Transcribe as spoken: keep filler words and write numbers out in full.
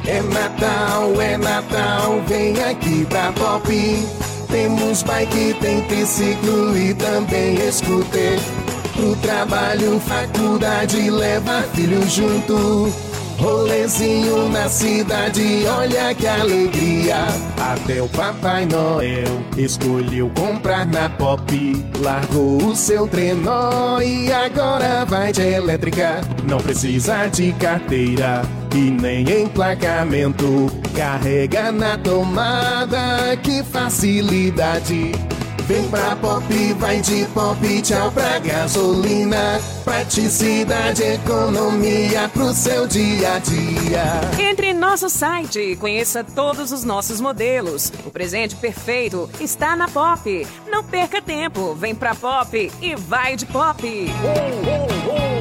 É Natal, é Natal, vem aqui pra Pop. Temos bike, tem triciclo e também scooter. Pro trabalho, faculdade, leva filho junto. Rolezinho na cidade, olha que alegria. Até o Papai Noel escolheu comprar na Pop. Largou o seu trenó e agora vai de elétrica. Não precisa de carteira e nem emplacamento. Carrega na tomada, que facilidade. Vem pra Pop, vai de Pop, tchau pra gasolina. Praticidade, economia pro seu dia a dia. Entre em nosso site e conheça todos os nossos modelos. O presente perfeito está na Pop. Não perca tempo, vem pra Pop e vai de Pop. Oh, oh, oh.